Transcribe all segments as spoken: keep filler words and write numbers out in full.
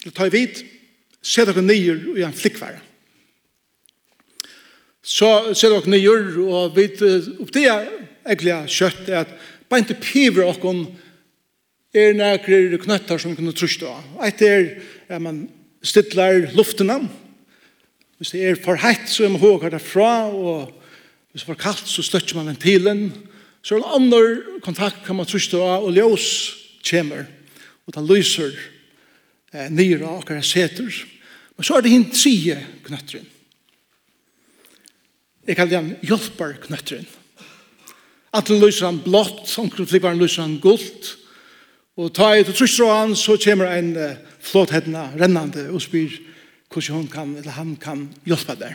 ta i vid, se dere nyer i en flikkvære. Så se dere nyer, og vi opp det egentlig kjøtt er at bare ikke piver dere er nærkere knøtter som vi kunne truste av. Et er at man stidler luftene. Hvis det er for hett, så er man håret derfra, og hvis det er for kaldt, så støtter man ventilen. Så er det en annen kontakt kan man truste av, og ljøs kommer, og det lyser eh, nyere av akkurat seter. Men så er det en tredje knøtteren. Jeg kaller den hjelperknøtteren. Antingen lyser han blått, antingen flipperen lyser han gult, og ta i til truster av han, så kommer en uh, flåthedna rennande og spyr hvordan hun kan, eller han kan hjelpe der.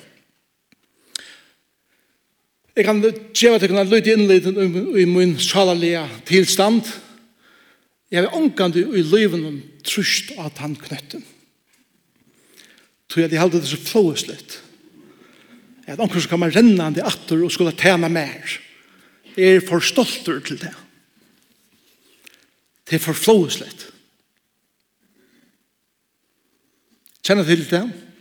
Jeg kan gjøre at jeg kan lytte innleden i min salalige tilstand. Jeg har omgående i livet om trust av tannknøtten. Tror jeg de hadde det så flåslitt. At omkring så kan man rennande atter og skulle tjene mer. Jeg er for stolter til det. Det er for flåslitt. Kjenner til det?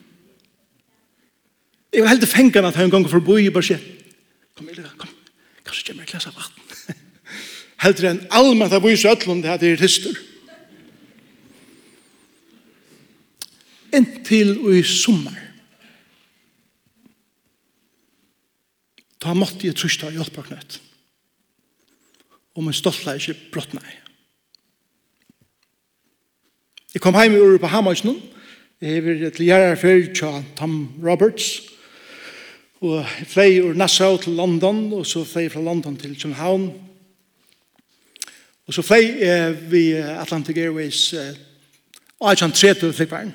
Jeg vil heldig fengene at jeg en gang forbi og bare sier, kom, Elika, kom, kanskje kommer jeg klasse av vatten. Heldig enn allmenn av vise øtlund det at det er hyster. Inntil og i sommer. Da måtte jeg truste av hjelperknøtt. Og min stoltla ikke brott meg. Jeg kom hjem ur på Hamarsson. Jeg var til Gjerarfjord til Tom Roberts. Og jeg fløy ur Nassau til London, og så fløy jeg fra London til København. Og så fløy jeg ved Atlantic Airways Ajan tretti flykkværen.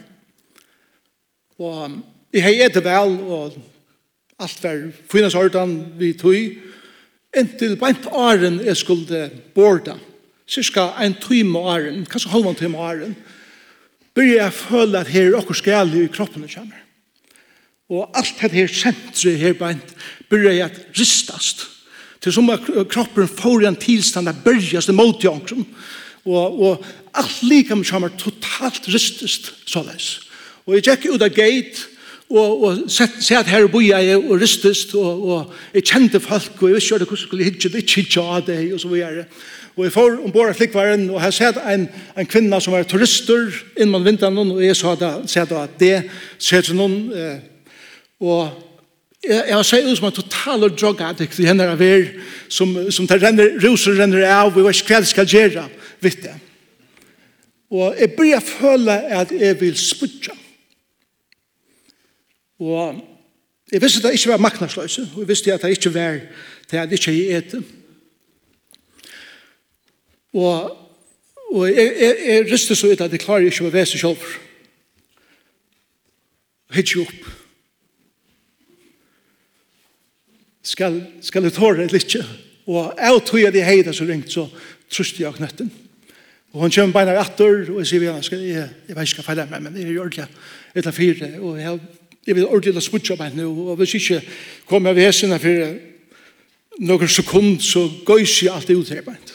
Og jeg har etter vel, og alt var finnes ordan vi tog. Inntil på en åren jeg skulle borda. Cirka en time åren, kanskje halvann time åren. Börjar jag føle at her er okkur skali i kroppen og kommer. Og alt det her sentret her beint börjar jeg at ristast. Til som at kroppen får en tilstand at börjas det mot jankrum. Og, og alt lika med kommer totalt ristast såleis. Og jeg gikk ut av gate og, og se at her bor jeg og ristast og, og jeg kjente folk og jeg visste hvordan jeg skulle hitje det, ikke hitje av det og så videre. Og jeg får ombord av flikkværen, og jeg ser en, en kvinne som er turister innan vinteren, og jeg sa da, at det ser til noen, eh, og jeg, jeg har sett ut som en total drug addict i henne av her, som, som tar renner, roser renner av, og jeg vet ikke hva jeg skal gjøre, vet jeg. Og jeg börjar føle at jeg vil spudja. Og jeg visste at det ikke var maknasløse, og jeg visste at det ikke var til at det ikke er etter. Og, og jeg, jeg, jeg rister så ut at jeg klarer ikke å være seg selv. Hitt jo opp. Skal, skal jeg tåre eller ikke? Og jeg tog at jeg heier så ringt, så truste jeg knøtten. Og hun kommer beina etter, og jeg sier, jeg, skal, jeg, jeg vet ikke hva feil meg, men jeg gjør det etter fire, og jeg, jeg vil ordentlig spudge meg nå, og hvis ikke kommer jeg ved hesene for noen sekund, så går jeg alltid ut her beint.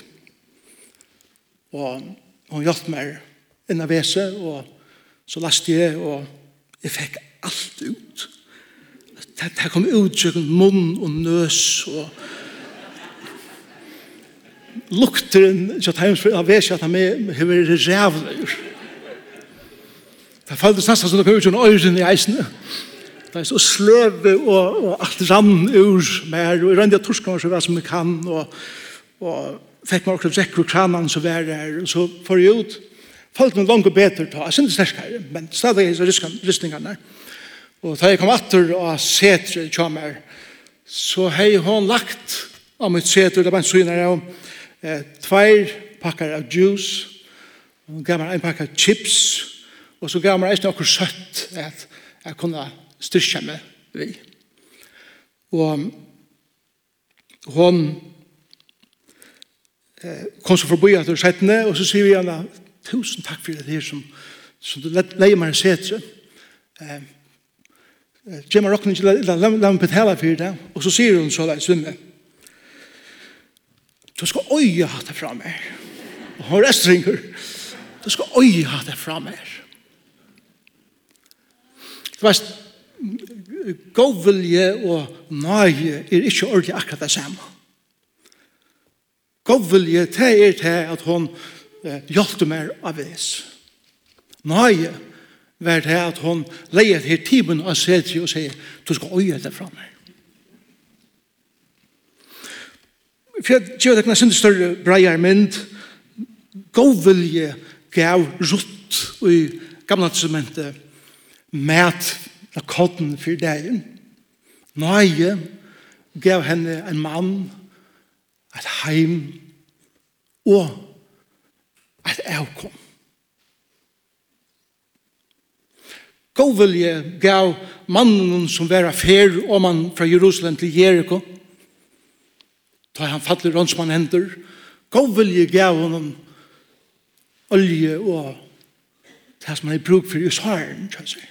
Og hun hjalp meg inn av vese, og så leste jeg, og jeg fikk alt ut. Det, det kom ut til munn og nøs, og lukteren så av vese at han har vært rævlig. Det føltes nesten som det kom ut til øyren i eisene. Det er så sleve, og, og alt rann ur meg, og jeg rønner torskene så hva som jeg kan, og, og fikk meg også drekker og kranen som var der, og så får jeg ut. Følte meg langt og bedre til, jeg synes det er sterkere, men stadig er det ristningene. Og da jeg kom etter og setre til meg, så har hun lagt av mitt setre, det var en syner av eh, tveir pakker av juice, og gav meg en pakke av chips, og så gav meg noe søtt at jeg kunne styrke meg ved. Og hun kom så forbi at du sett ned, og så sier vi henne, tusen takk for det her som, som du leier meg en setre. Eh, Gemma rockene ikke, la meg betale for det, og så sier hun så der, svimme, du skal øye ha det fra meg. Og hun restringer, du skal øye ha det fra meg. Det var godvilje og nøye er ikke ordentlig akkurat det samme. Godvilje, det er til at hun eh, hjelper meg av vis. Nøye var det at hun leier til timen og ser til og sier, du skal øye det fra meg. For jeg gjør det ikke en større breier mynd, godvilje gav rutt i gamle testamentet mat av kodden for dagen. Nøye gav henne en mann, et heim og et avkom. Godvilje gav mannen som var affær om han fra Jerusalem til Jericho, da han fattelig rådsmann hender. Godvilje gav honom olje og det som han har bruk for i svaren, kan jeg si.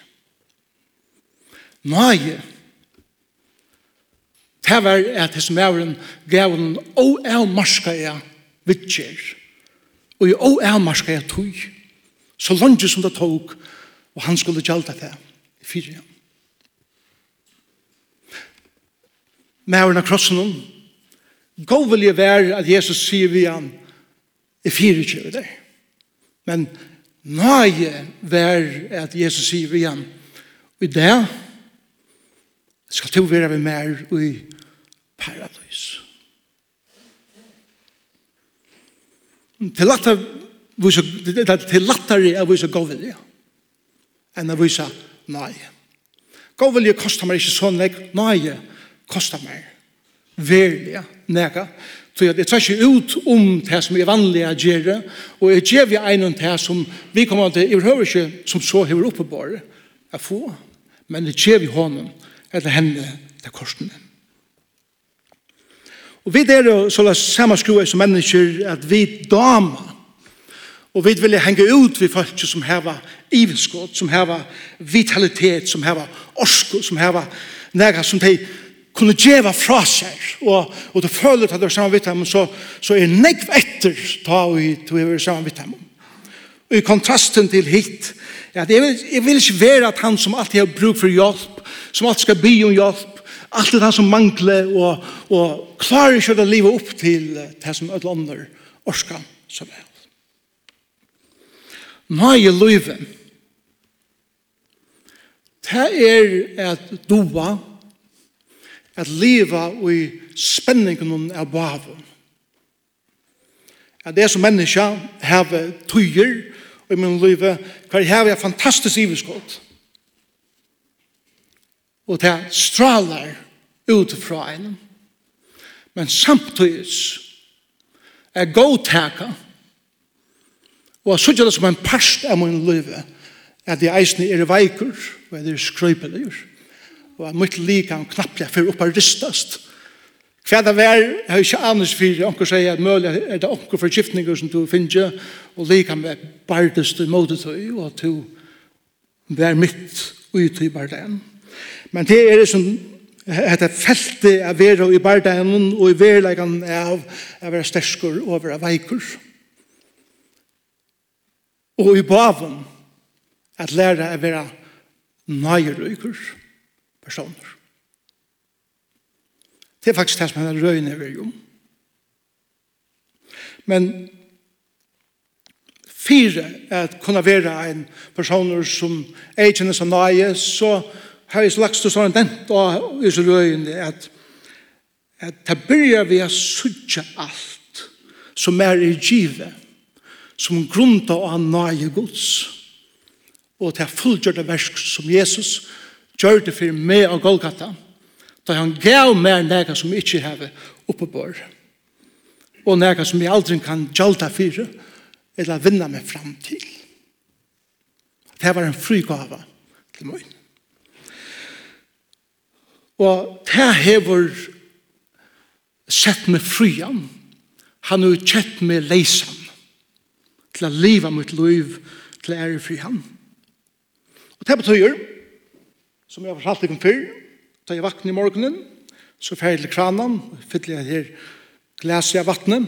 Nøye, det var at det som er gav honom oavmarskede vittjer og i oavmarskede tog, så langt som det tog, og han skulle gjelda det i fire. Mæren av krossen, god vil jeg være at Jesus sier vi han i fire kjøver der. Men nøye være at Jesus sier vi han i det skal to være vi mer i paradis. Til lattere er vi så god vil jeg enn å vise nøye. God vilje koster meg ikke så nek, nøye koster meg verlig nega. Så jeg tar ikke ut om det som er vanlig å gjøre, og jeg gjør vi en til som vi kommer til, jeg hører ikke som så hever oppe bare å få, men det gjør vi hånden eller henne til korsene. Og vi der så la samme skruer som mennesker at vi damer og vi vil henge ut ved folk som har ivelskott, som har vitalitet, som har orsko, som har nega som de kunne gjeva fra seg. Og, og du føler at du er sammen med dem, så, så er negv etter da vi er sammen med dem. Og i kontrasten til hit, ja, jeg, vil, jeg vil ikke være at han som alltid har bruk for hjelp, som alltid skal be om hjelp, alltid han som mangler og, og klarer ikke å livet opp til det som alle andre orsker så vel. Nøye løyve. Det er at doa, at leva i spenningen av baven. At det som menneska har tøyer i min løyve, hva har jeg fantastisk iveskott. Og det stralar utifra en. Men samtidig er godtaka og så gjør det som en parst av min liv at jeg eisne er veikur og jeg er skrøypelig og jeg måtte like han knapplega for oppa ristast. Hva det var, jeg har ikke annars for onker sier at mulig er det onker for skiftninger som du finner og like han med bardest i måtetøy og at du var mitt ut i bardagen. Men det er det som dette feltet av vera i bardagen og i verleggen av å være sterskor og å være veikur. Og i baven at lære å være nøyerøyker personer. Det er faktisk det som er røyne over jo. Men fire at kunne være en personer som er kjenner som nøye, så har jeg lagt til sånn dent og i så røyne at at det begynner vi å sutja alt som er i givet som grunta av nøye Guds og til fullgjørte versk som Jesus gjør det for meg av Golgata da han gav meg nega som ikke har oppe bør og nega som jeg aldri kan gjalta for eller vinna meg fram til. Det var en frigave til meg. Og det hever sett meg frian. Han har kjett meg leisan til å leve mitt liv til ære fri han. Og det betyr, som jeg har fortalt deg om før, da jeg vakner i morgenen, så fer jeg til kranen, og fyller jeg her glaset av vattnet.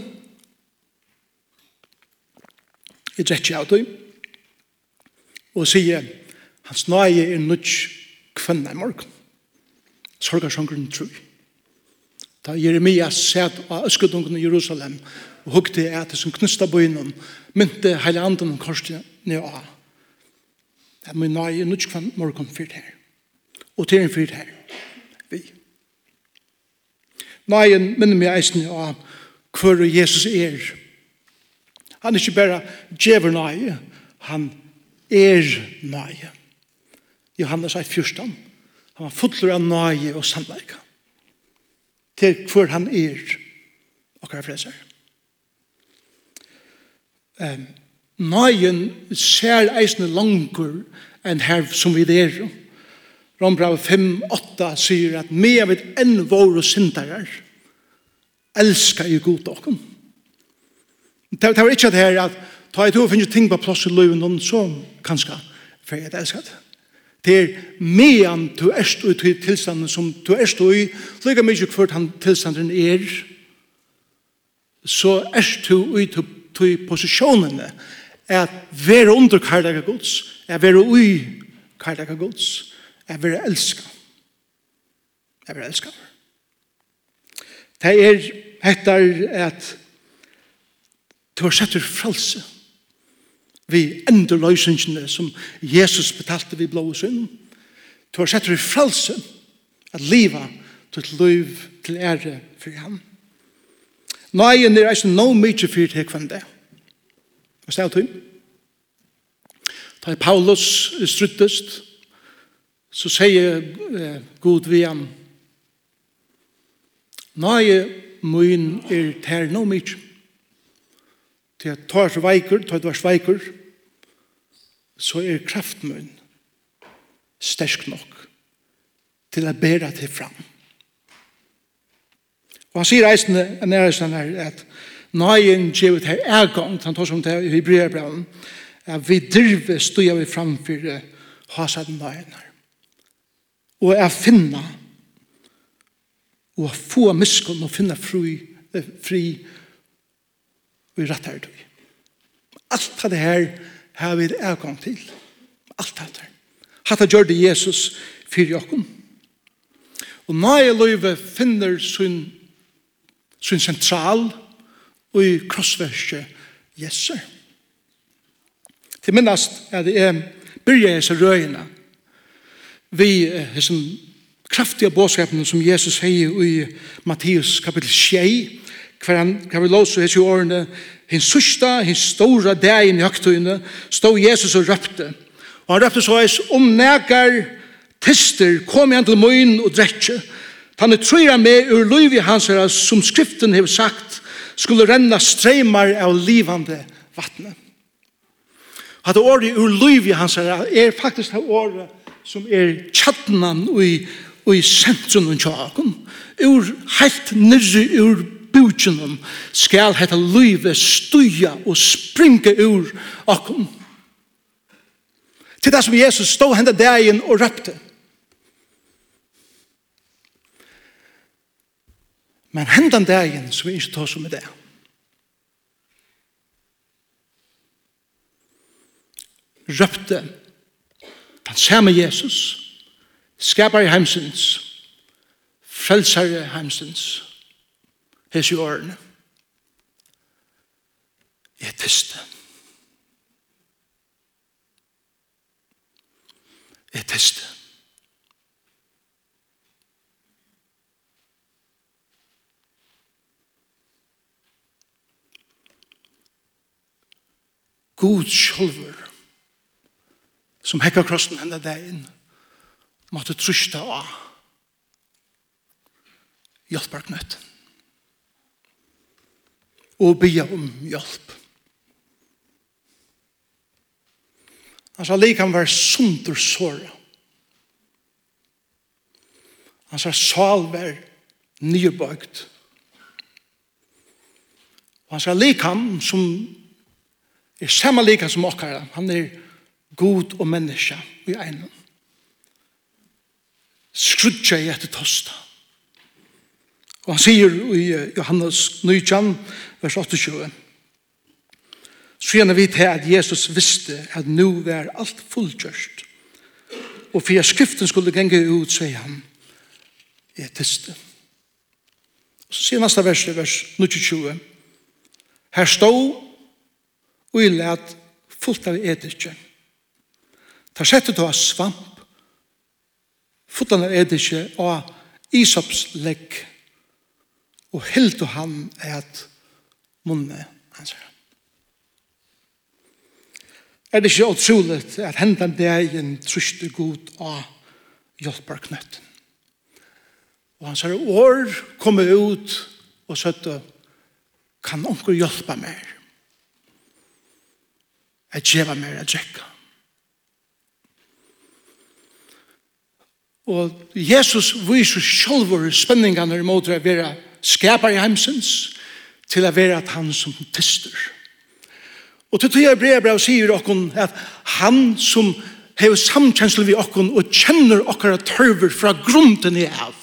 Jeg drekker av det, og sier, hans nøye er nødt kvenna i morgen. Sorgarsongren tru. Da Jeremias sett av øskudungen i Jerusalem og hugte at det som knusta bøynen mynte hele anden om korset ned av. Det er min nøye nødt kvann morgen fyrt her. Og til en fyrt her. Vi. Nøyen minner meg eisen av hvor Jesus er. Han er ikke bare djever nøye, han er nøye. Johannes er fyrstan. Han var fotler av nøye og sannleika. Til hvor han er og hva er freser. Um, nøyen ser eisende langer enn her som vi er. Rombrav fem åtta sier at med av et enn våre syndarer elsker i god dere. Det var ikke det her at ta et år finnes ting på plass i løven så kanskje for jeg elsker det. Det er medan du erst ut i tilstanden som du erst i, lika mykje kvart han tilstanden er, så erst du ut i posisjonene at være under karlaga gods, at være ui karlaga gods, at være elska. At være elska. Det er etter at du har sett ur frelse vi endeløysingene som Jesus betalte vi blå synd. Du har sett ur frelse at livet til et liv til ære for ham. Nøyen er eisen no mykje fyrt her kvann det. Hva stedet du? Da Paulus struttest, så sier eh, Gud vi ham, nøye myen er ter no mykje. Til at tar sveikur, tar du er sveikur, så er kraftmyn sterk nok til å bære til fram. Og han sier eisende, en næresten her, at nøyen gjevet her er gang, han tar som det i Hebreerbraven, at vi driver støya vi framfyr hasaden nøyen her. Og er finna, og få miskunn, og finna fri, fri og i rett her tog. Alt det her har vi avgang til. Alt det her. Hatt det gjør det Jesus for jokken. Og nøye løyve finner sin, sin sentral og i krossverset Jesus. Til minnast er det er byrja i røyene vi er som kraftige bådskapene som Jesus sier i Matteus kapittel sju, hver han kan vi låse hese årene, hins sørsta, hins stora dagen i høgtøyene, stod Jesus og røpte. Og han røpte så eis, om nekar tister, kom igjen til møyen og drekkje. Han er trøyra med ur løyvi hans her, som skriften har sagt, skulle renna streymar av livande vattnet. At året ur løyvi hans her er faktisk det året som er tjattnan og i, og i sentrum og tjaken. Ur helt nirri ur bukjennom skal hetta løyve stuja og springa ur akkom. Til det som Jesus stod henda dagen og røpte. Men hendan dagen som vi ikke tar som er det. Røpte den samme Jesus, skapar i heimsins, frelsar i heimsins, hes i årene. Jeg tiste. Jeg tiste. God sjølver, som hekka krossen henne dagen, måtte trusta av hjelparknøtt og bya om hjelp. Han sa lik han var sundur såra. Han sa sal var nybøgt. Han sa lik han som er samme lika som okkara. Han er god og menneske i egnen. Skrudja i etter tosta. Og han sier i Johannes nitton, vers tjueåtte, så gjerne vi til at Jesus visste at nå var alt fullgjørst. og for at skriften skulle genge ut, sier han, er tiste. Så sier neste vers, vers tjue. Her stod og i led fullt av edikje. Ta sette til å ha svamp, fullt av edikje og isopslegg, og helt og han et munne hans. Er det ikke utrolig at hendan dagen truste god og hjelper knøtten? Og hans år kommer ut og søtte, kan onker hjelpe meg? Jeg gjeva meg å drekke. Og Jesus viser selv spenningene mot å være skaper i heimsens til å være at han som tyster. Og til tog brev brev sier dere at han som har samkjensel ved dere og kjenner dere tørver fra grunden i av,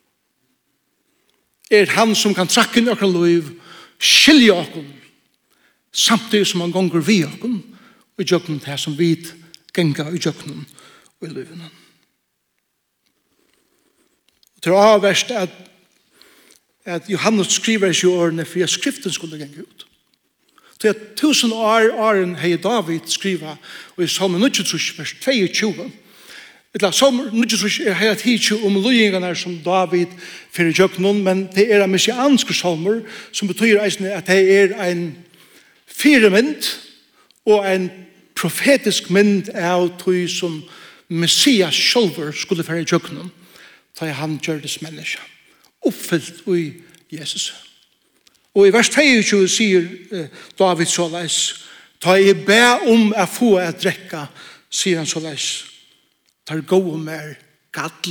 er han som kan trakke inn dere liv, skilje dere, samtidig som han gonger vi dere, og gjør det som vi ganger i dere og i livene. Det er avverst at, at Johannes skriver i årene for at skriften skulle genge ut. Det er tusen år åren hei David skriva og i Salmen nittitre, vers tjueto. Etla Salmen nittitre er hei tidsi om løyingene som David fyrir jøknon, men det er en messianske salmer som betyr eisne at det er en firemynd og en profetisk mynd av tog som Messias sjølver skulle fyrir jøknon, da han gjørdes menneske, oppfyllt i Jesus. Og i vers tjueto sier eh, David såleis, ta jeg be om å få å drekka, sier han såleis, tar gå om er gadl,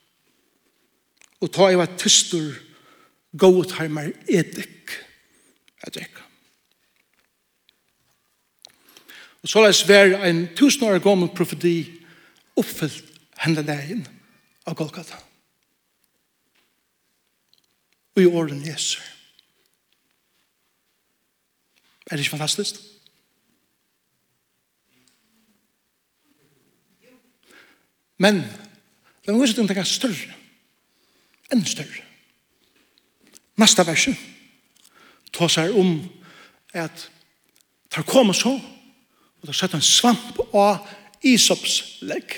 og ta jeg var tystur, gå og tar mer edik å drekka. Og såleis var en tusen år gammel profeti oppfyllt henne dagen av Golgata. Og i åren Jesu. Er det ikke fantastisk? Men det er noe som er større. Enn større. Neste verset tar seg om at det kommer så, og det setter en svamp av isopslegg.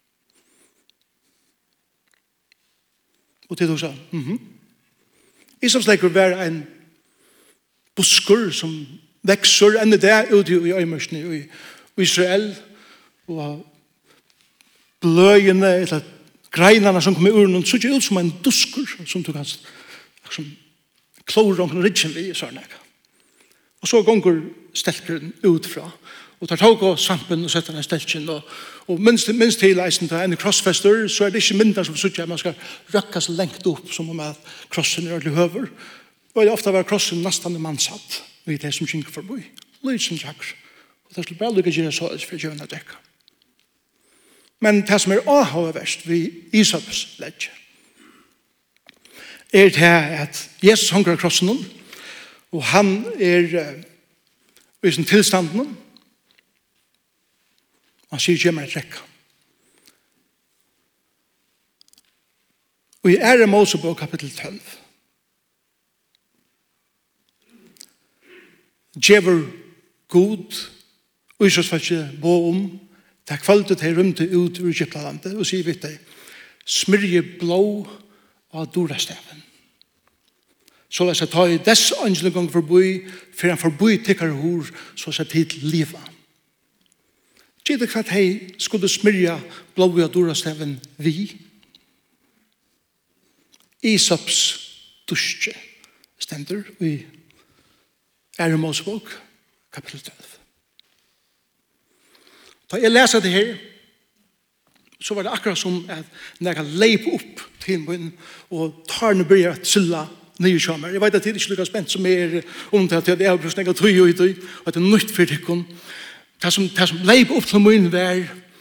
Og til du sa, mhm. Isopslegg vil være en busker som vekser enn det ute i øymersen i Israel, og bløyene, eller greinene som kommer ur, så ser ut som en dusker, som du kan liksom, klore omkring rydgen vi, sånn jeg. Og så gonger stelkeren ut fra, og tar tog av svampen og setter den stelkeren, og, og minst, minst til eisen til en krossfester, så er det ikke mindre som sier at man skal røkke seg lengt opp, som om at krossen er ordentlig høver, og det ofte var krossen nesten mannsatt ved det som kjenker forbi. Lyd som tjakker. Og det skulle bare lykke gjøre så for å dekka. Men det som er avhåverst ved Isaps ledge er det at Jesus hanker krossen og han er uh, i sin tilstanden han sier gjør meg trekka. Og i Ære Mosebok kapittel tolv djever god og Israels falske bo om det kvalget til rymte ut ur Egyptalandet og sier vidt deg smyrje blå av dorasteven så la seg ta i dess angelen gang forbi for han forbi tikkar hår så seg tid liva Gjer det kvart hei skulle smyrja blå av dorasteven vi Isaps dusje stender i Ære Mosebok, kapittel tolv. Da jeg leser det her, så var det akkurat som at når jeg leip opp til min, og tar når jeg trilla nye kommer. Jeg vet at det er ikke lykkes spent som er om det, at jeg har brukt snakket tøy og tøy, og at det er nytt for tykken. Det som, det som leip opp til min var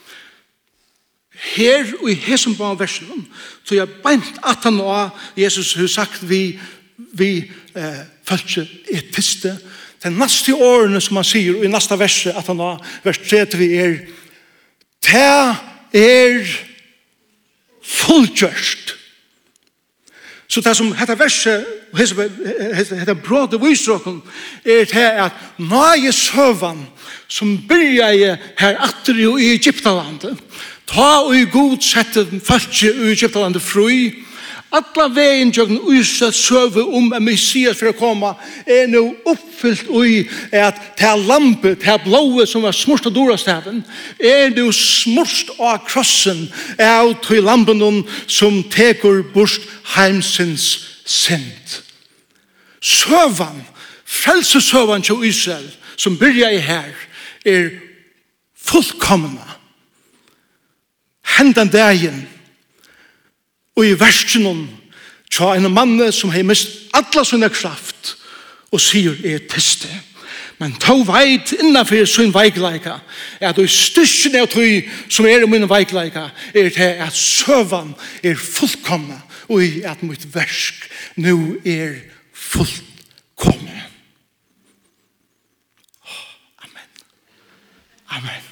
her og i her som var versen, så jeg beint at han og Jesus har sagt vi vi eh, følte etiste. Den neste årene som han sier, og i neste verset, at han har vers tre til vi er, ta er fullgjørst. Så det som heter verset, heter brådet viser er det at nøye søvan som begynner her atter i Egyptalandet, ta og i god sette folk i Egyptalandet fri, alla veien jøgn Israel søve om en Messias for å komme er nå oppfyllt i at det lampe, det blåe som var smurst av dorastaven, er nå smurst av krossen av til lampen som teker bort heimsins synd. Søvan, frelsesøvan til Israel, som byrja i her, er fullkomna. Hendan dagen, og i versen tja en mann som har mist alla sina kraft og sier er tiste. Men ta veit innanfor sin veikleika at i styrken av tog som er i min veikleika er det at søvan er fullkomna og i at mitt versk nu er fullkomna. Amen. Amen.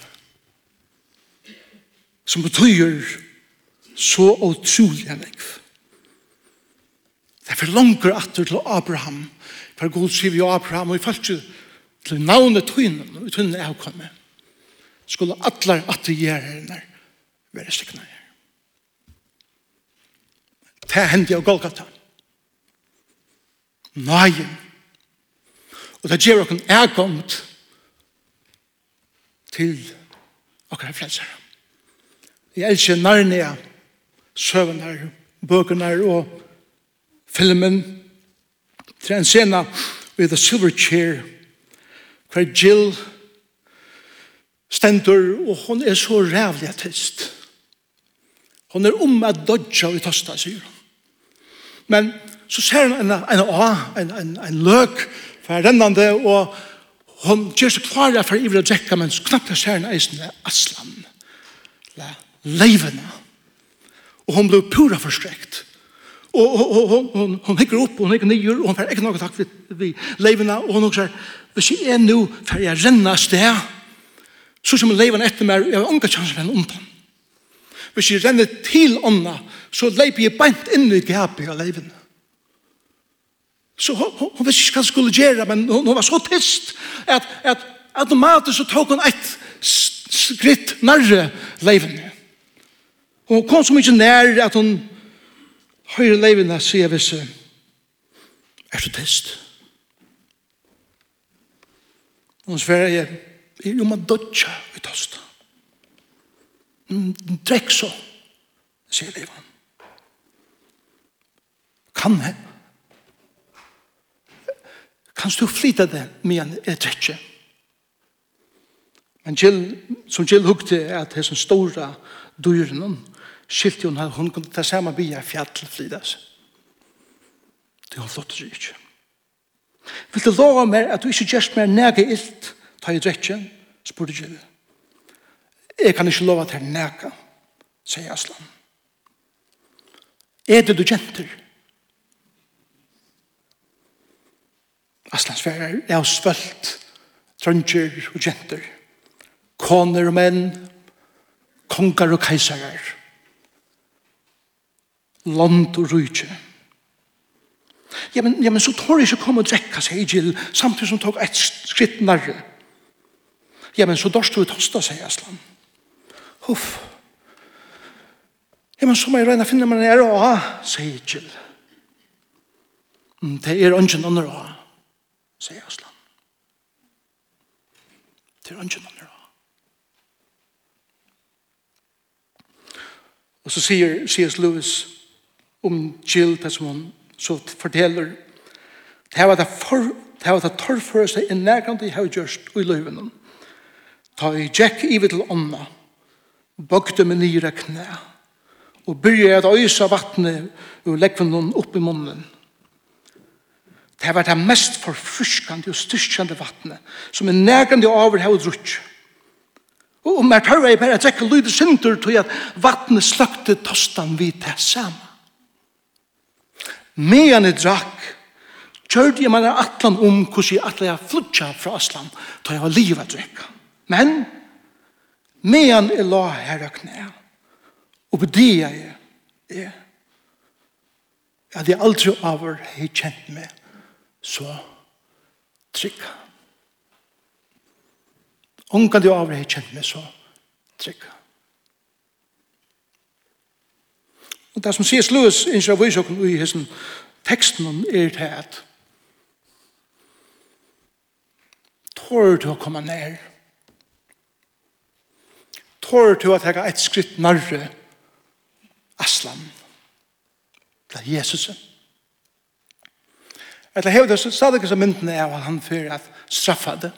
Som betyr så utrolig enn jeg. Det er for langer atter til Abraham, for god sier vi Abraham, og i fall til navnet tøynen, og tøynen er avkommet, skulle atler atter gjøre henne være stikna her. Det hendte av Golgata. Nei. Og det gjør dere ergångt til dere frelsere. Jeg elsker Narnia, søven her, bøkene her og filmen. Det er en scene ved The Silver Chair hver Jill stender og hun er så rævlig attest. Hun er om at dodja i tosta, sier hun. Men så ser hun en, en, en, en, en løk for rennende og hun gjør seg klare for ivrig å drekke, men knapt ser hun eisende Aslan. Leivene. Og hun ble pura forstrekt. Og, og, og, og hun, hun hikker opp, og hun hikker nyer, og hun får ikke noe takk ved, ved leivene, og hun sier, hvis jeg er nå, for jeg renner sted, så som leivene etter meg, jeg har unga chanser enn undan. Hvis jeg renner til ånda, så leiper jeg beint inn i gapet av leivene. Så hun, hun, hun visste ikke hva hun skulle gjøre, men hun, hun var så tyst, at, at automatisk så tok hun et skritt nærre leivene. Og hun kom så mye nær at hun høyre leivene sier hvis er så tyst. Hun sier jeg er jo man dodja i tosta. Drekk så, sier leivene. Kan jeg? Kan du flytta det med en drekkje? Men Jill, som Jill hugte at det er sånn store dyren, skilte hun, hun kunne ta samme bia fjall til flydas. Det hun flott seg ikke. Vil du lova meg at du ikke gjørst mer nega ilt ta i drekkjen? Spurte Jill. Jeg kan ikke lova til nega, sier Aslan. Er det du jenter? Aslan sverer, jeg har svølt, trønger og jenter, koner og menn, kongar og keisarer, land og rujtje. Ja, men, ja, men så tar jeg ikke komme og drekka, sier Jill, samtidig som tok et skritt nærre. Ja, men så dorst du i tosta, sier Aslan. Huff. Ja, men så må jeg regne finne meg nere å, sier Jill. Det er ønsken andre å, sier Aslan. Det er ønsken andre å. Og så sier C S Lewis om Jill, det som han så forteller, det var det for, det var det torrføre seg en nærkant i høygjørst og i løyven. Ta i Jack ivet til ånda, bøkte med nyre knæ, og begynte at øysa vattnet og legge noen opp i munnen. Det var det mest forfriskende og styrkjende vattnet, som er nærkant i overhøy drutt. Og om jeg tar jeg bare at jeg ikke lyder synder til at vattnet sløkte tostan vid det samme. Medan jeg drakk, kjørte jeg meg atlan om hvordan jeg atlan jeg flutja fra Aslan til jeg var livet drekka. Men, medan jeg la her og knæ, Og på det jeg er, at jeg aldri over har kjent meg så trygg. Ongan du over har kjent meg så trygg. Og det som C S Lewis innskjer av visokken i hessen teksten er til at tår du å komme nær, tår du å ta et skritt nærre Aslan til Jesus. Etter hever det så stadig ikke så myndene av at han fyrir at straffa det,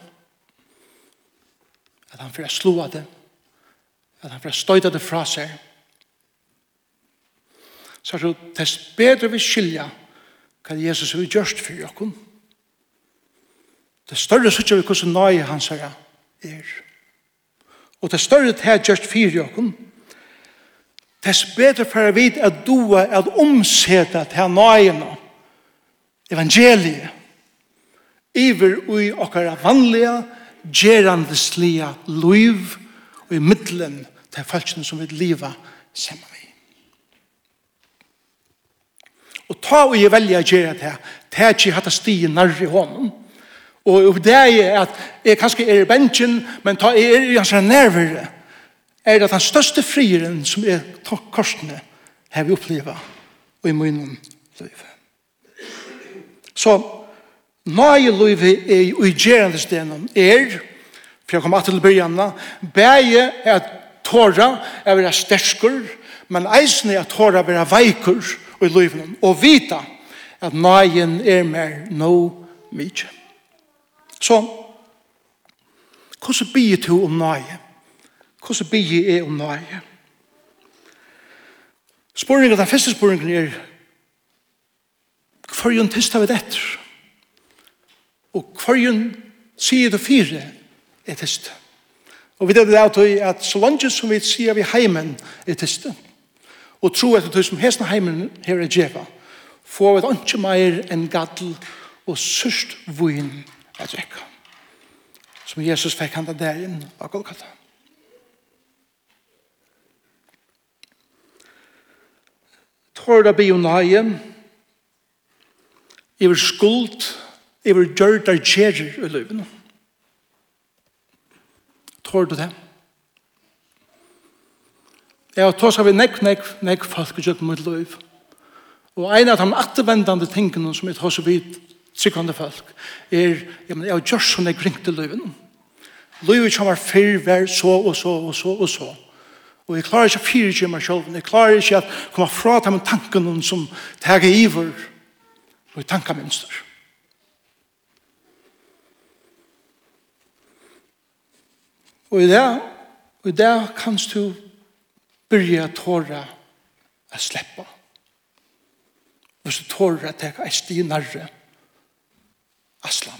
at han fyrir at slå det, at han fyrir at støyta det fra seg. Så er det dess bedre vi skilja hva Jesus har gjort for jokken. Det større sutja vi hvordan nøye hans herre er. Og det større det har gjort for jokken, dess bedre for å vite at du er at omseta til nøyene, evangeliet, iver ui okkara vanlige, gerandeslige liv, og i middelen til folkene som vil liva sammen vi. Og ta og jeg velger å gjøre det, det er ikke hatt å stige nær i hånden. Og det er at jeg kanskje er i bensjen, men ta jeg er i hans nærvare, er at den største frieren som er korsene har vi opplevd og i munnen liv. Så nøye liv er i gerende stenen er, for jeg kommer til begynnelsen, bæge er at tåra er være stersker, men eisen er at tåra er være veiker i livet, og vita at nøyen er mer no mykje. Så, hvordan blir du om nøye? Hvordan blir jeg om nøye? Spørningen, den første spørningen er, hva er tista vi etter? Og hva er sier det fire er tista? Og vi vet det at så langt som vi sier vi heimen er tista, og tro at det som hesten heimen her er djeva, får vi ikke mer enn gaddel og sørst vun å drekke. Som Jesus fikk han der inn av Golgata. Tårda bi og nøye, iver skuld, iver gjørda gjerer i løyven. Tårda det. Ja, og tås har vi nekk, nekk, nekk folk i gjøkken mot løyv. Og en av de attervendende tingene som jeg tås vidt tryggende folk er, ja, men jeg har gjort sånn jeg ringte løyven. Løyven som var før, var så og så og så og så. Og jeg klarer ikke å fyre ikke meg selv. Jeg klarer ikke å komme fra til med tankene som tager iver og i tankeminster. Og i det, og i det kan du begynne å tåre å slippe. Hvis du tåre å ta et sti nærre Aslan.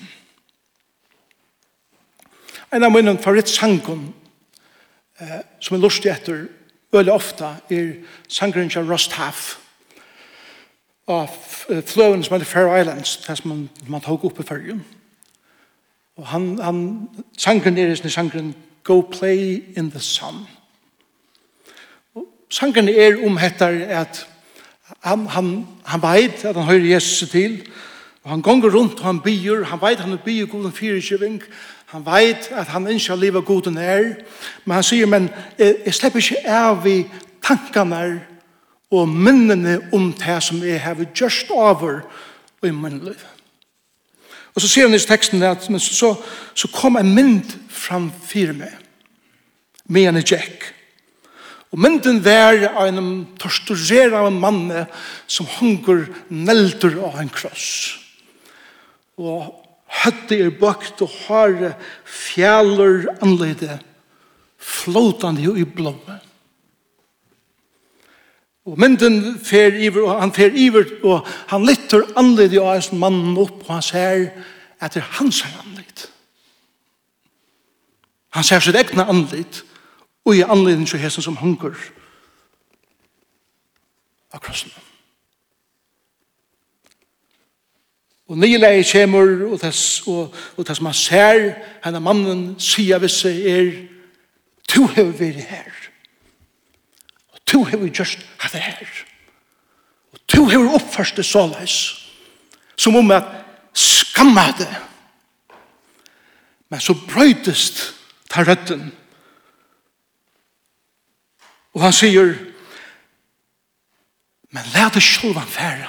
En av mine favorittsangen eh, som er lustig etter veldig ofte er sangeren til Rostaf av uh, fløven som heter Faroe Islands, det som man, man tok opp i førgen. Og han, han sangeren er i sangeren Go Play in the Sun. Og sangeren er om etter at han, han, han vet at han hører Jesus til, og han gonger rundt og han byr, han vet at han byr god en fyrirkjøving, han vet at han ikke har livet god en er, men han sier, men jeg, jeg slipper ikke av i tankene og minnene om det som jeg har gjort over i min liv. Og så sier han i teksten at men så, så kom en mynd fram for meg, med en Jack. Og mynden var av en torturerende mann som hunger nelder av en kross. Og høtte er bakt og har fjaller anledde flåtande i blået. Og mynden fer iver, og han fer iver, og han lytter anledde av en mann opp, og han ser at det er hans anledde. Han ser sitt egna anledde, og i anledning til hesten som hunger av krossen. Og nyleie kommer, og det, og, og det som han ser, henne mannen sier hvis jeg er, du har vært her. Og to har vi just hatt det her. Og to har vi oppførst det såleis. Som om at skamma det. Men så brøydest ta røtten. Og han sier, men lær det sjølvan færa.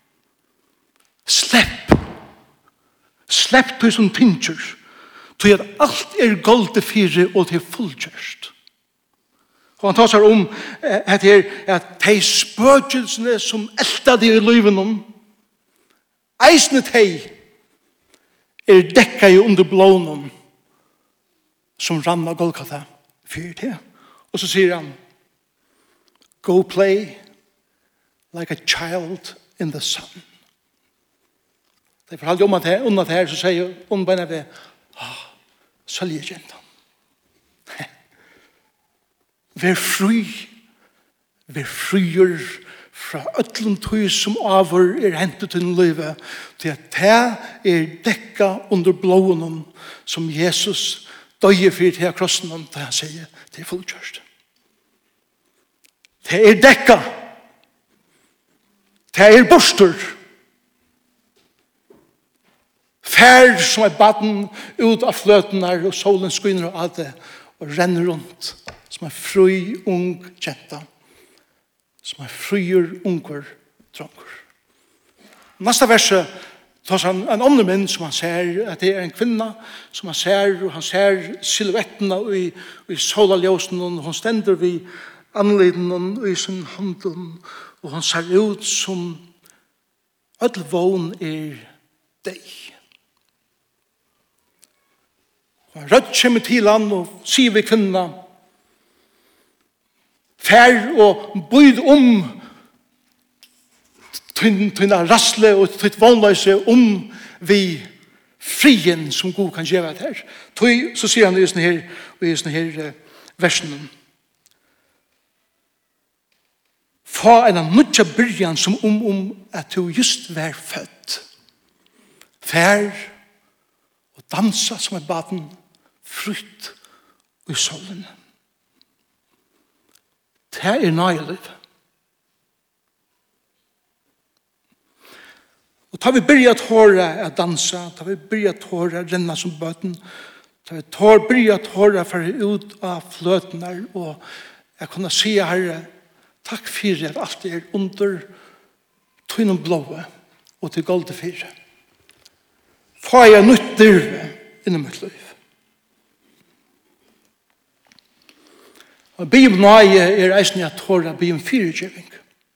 Slepp. Slepp du som tinger. Til at alt er golde fire og til fullgjørst. Og han tar seg om at, her, at de spøkelsene som elta de i liven om, eisne de er dekka i under blånen som rann av Golgata fyrir det. Og så sier han, go play like a child in the sun. Det er for aldri om at det, under det her, så sier hun beina ved, ah, sølje gentan. Vær fri, vær frier fra øtlen tøy som avur er hentet til livet, til at det er dekka under blånen som Jesus døye for til krossen om det han sier til fullkjørst. Det er dekka. Det er borster. Fær som er baden ut av fløtene og solen skyner og alt det og renner rundt som er fri ung jenta som er frier unger dronker. Neste verset tar han en annen menn som han ser at det er en kvinna som han ser og han ser silhuettene i, i solaljósen og han stender vid anleden i sin hånden og han ser ut som all vån er deg. Og rødt kommer til han og sier vi kvinna fær og bøyd om tynna rassle og tytt vannløse om vi frien som god kan gjøre det her. Så sier han i sånne her, i sånne her versen. Få en nødja byrjan som om, om at du just var født. Fær og dansa som er baden frukt i solen. Det er nøyeliv. Og tar vi byrja tåra å dansa, tar vi byrja tåra å renna som bøten, tar vi tår, byrja tåra for ut av fløtene, og jeg kunne si herre, takk for at alt er under tøynen blåe og til golde fire. Får jeg nytt dyrve innom mitt liv. Og be om nøye er eisen jeg tåra be om firegjøring.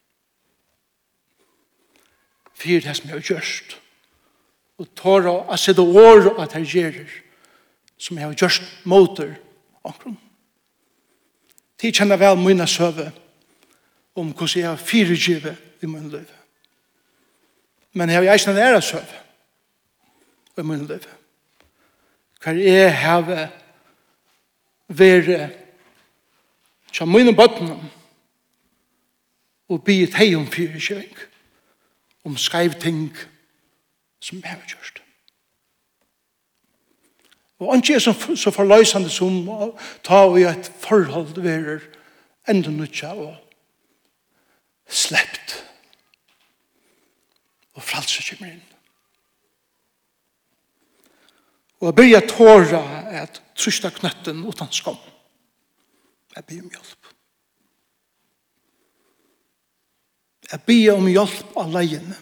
Fyre det som jeg har gjørst. Og tåra at se det år at jeg gjør som jeg har gjørst motor omkring. De kjenner vel mine søve om hvordan jeg har firegjøve i min liv. Men jeg har eisen en ære søve i min liv. Hver jeg har vært så mine bøttene og be et hei om firegjøring, om skrev ting som jeg har gjort. Og han er så forløsende som å ta i et forhold verer enda nødja og sleppt og fralse kommer inn. Og jeg begynner tåra at trusta knøtten utan skam. Jeg ber om hjelp. Jeg ber om hjelp alene.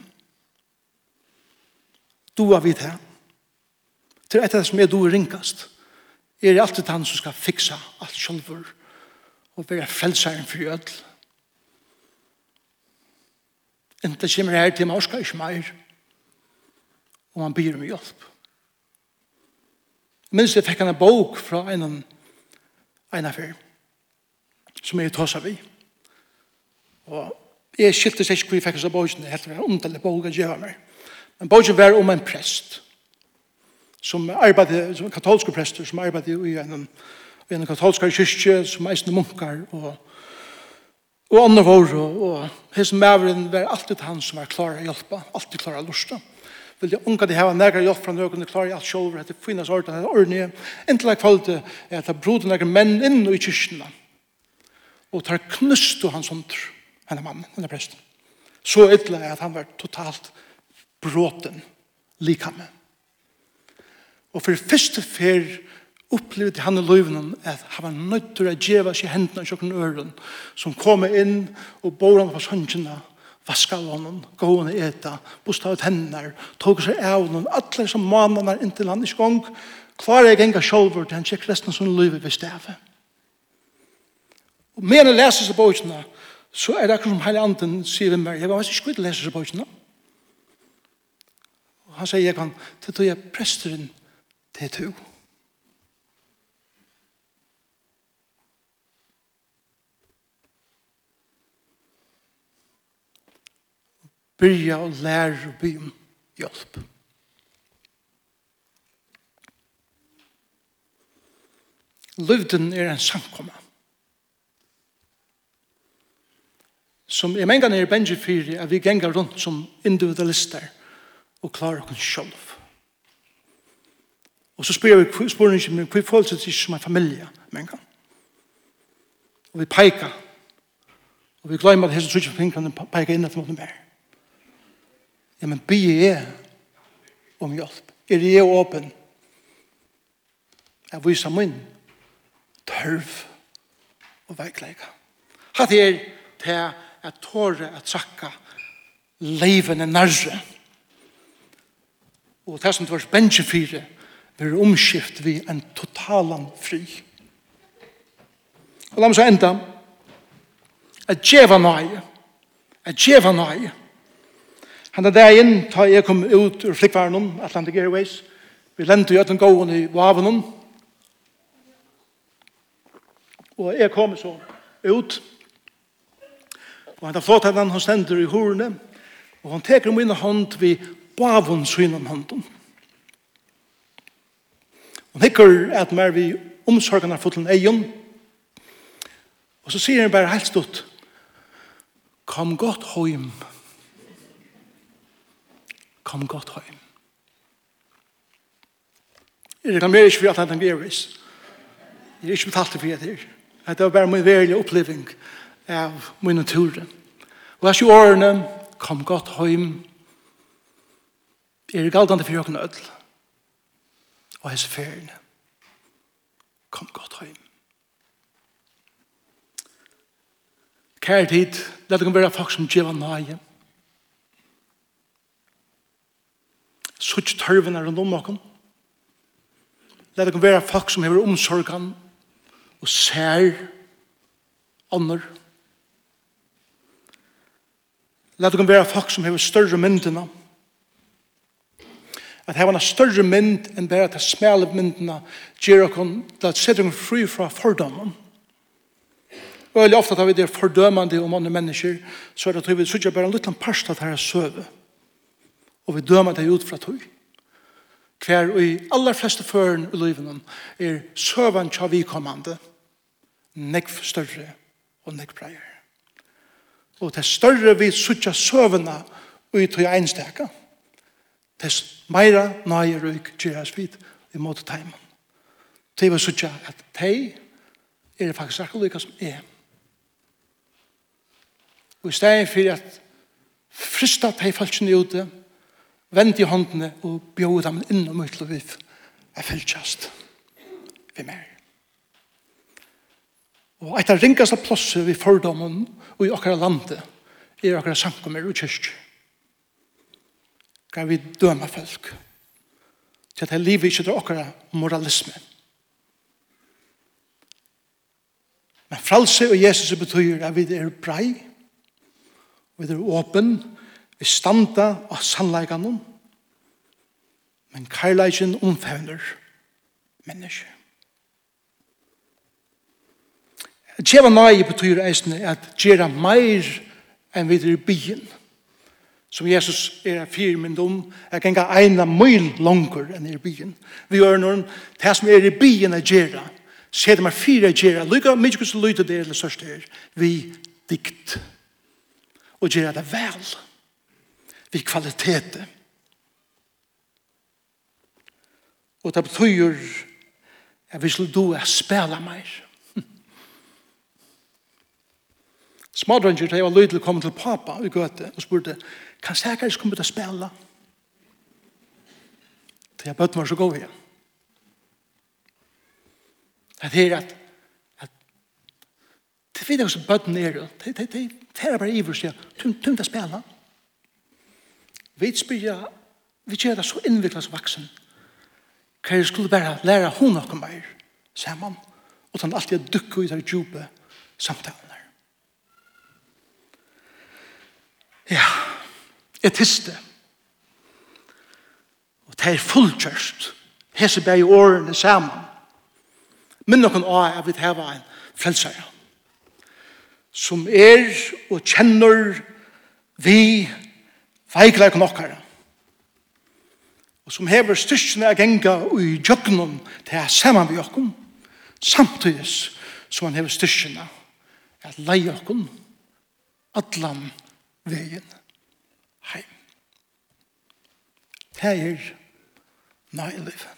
Du er vidt her. Til etter det som er du ringkast, er det alltid han som skal fiksa alt sjølver og være frelseren for jødel. Inte kommer her til meg, orsker ikke mer. Og man ber om hjelp. Minns jeg fikk en bok fra en en affær som jeg tar seg vi. Og jeg skilte seg ikke hvor jeg fikk seg boken. Det heter en underlig bok å gjøre meg. Men boken var om en prest som arbeidde, som en katolske prester som arbeidde i en, i en katolske kyrkje som eisende munkar og og andre vår og, og hans mæveren var alltid han som var klar å hjelpe, alltid klar å lusta. Vil jeg unga de hava nægra hjelp fra nøkken, det klarer jeg alt sjølver, det finnes ordet, det er ordentlig. Inntil jeg kvalte er at det broder nægra menn inn i kyrkjene. og tar knustu hans under henne mannen, henne presten. Så ytla er at han var totalt bråten likamme. Og for første fer opplevde han i løyvenen at han var nødt til å gjøre seg hendene og kjøkken øren som kom inn og bor han på sønnsjene, vaska av honom, gå henne eta, bostad ut henne, tog seg av honom, alle som mannen er inntil han ikke gang, klarer jeg enga sjølver til han kjekk resten av sånne løyve ved stedet. Og med han leser seg bøkene, så er det akkurat som hele anden sier vi meg, jeg var ikke skulle lese seg bøkene. Og han sier, jeg kan, til tog jeg presteren til to. Byrja og lære og by om hjelp. Løvden er en samkomma som er mange ganger benji fyrir at vi gengar rundt som individualister og klarer oss selv. Og så spør vi spørsmålet med hva følelse det er som en familie mange ganger. Og vi peikar og vi glemmer at hese trutje fingrene peikar inn etter måten mer. Ja, men by er om hjelp. Er jeg åpen? Jeg viser min tørv og veikleika. Hatt er til at tåre at trakka leven er nærre. Og det som det var benjefire vil omskift vi en totalan fri. Og la meg så enda at djeva nøye at djeva nøye han er der inn da jeg kom ut ur flikkvaren Atlantic Airways vi lente jo at den gåen i vaven og jeg kom så ut og han har flott at han stender i horene og han teker min hånd ved vaven synen hånden og hikker at mer vi omsorgen har fått en egen og så sier han bare helt stort kom godt hjem kom godt hjem. Jeg reklamerer ikke for at han er vis. Jeg er ikke betalt for det her. Det var bare min verlige oppleving av min natur. Og as i årene kom godt hjem. Er det galt an det for jokken ødel. Og hans feriene kom godt hjem. Kære tid, la det kan være folk som gjør nøye. Sutt tørven er rundt om noen. La det kan være folk som har omsorgen og ser andre. La det kan være folk som har større myndene. At her var en større mynd enn bare at det smale myndene gjør dere at setter dere fri fra fordommen. Og veldig ofte tar vi det fordømende om andre mennesker så er det at vi sitter bare en liten parst av dette søve. Og vi dømer det ut fra tog. Hver og i aller fleste føren i livet er søvann til vi kommande nekv større og nekv breier. Og til større vi suttja søvana ut til einsteka, til meira nøye røyk gjeras vid i måte teimen. Til vi suttja at tei er faktisk akkurat lykka som er. Og i stedet for at frista tei falskene ute, vend i håndene og bjøde dem inn og mye til å viv er fylltjast ved meg. Og et av ringeste plasser vi fordommen og i akkurat landet er akkurat sankommer og kyrkje. Kan vi døme folk til at det livet ikke er akkurat moralisme. Men fralse og Jesus betyr at vi er brei, vi er åpen, vi standa av sannleikene, men kærleiken omfevner mennesker. Tjeva nøye betyr eisne at gjøre mer enn vi er i byen. Som Jesus er fire min dom, er ganga ena mil langer enn i byen. Vi gjør noen, det som er i byen er gjøre, se det mer fire er gjøre, lykka mye som lyder det eller største er, vi dikt, og gjøre det vel. Vi kvalitet. Og det betyr at vi skulle do er spela mer. Smådrønger, da jeg var løy til å komme til pappa i gøte og spurte, kan sækere komme til å spille? Da jeg bøtten var så god igjen. Det er at, at det finner jeg som bøtten er, det, det, det, det er bare iver og sier, tum til å spille. Vi spiller, vi gjør det så innviklet som vaksen. Hva jeg skulle bare lære hun noe mer sammen, og han alltid dukker ut av djupe samtalen. Ja, jeg tiste. Og det er fullkjørst. Hese bæg i årene sammen. Men noen av er vi til en frelsere. Som er og kjenner vi feikleik nokkere. Og som hever styrkene av genga og i jøkkenen til å sammen med jokken. Samtidig som han hever styrkene at leie jokken atlan veien heim. Det er nøye liv.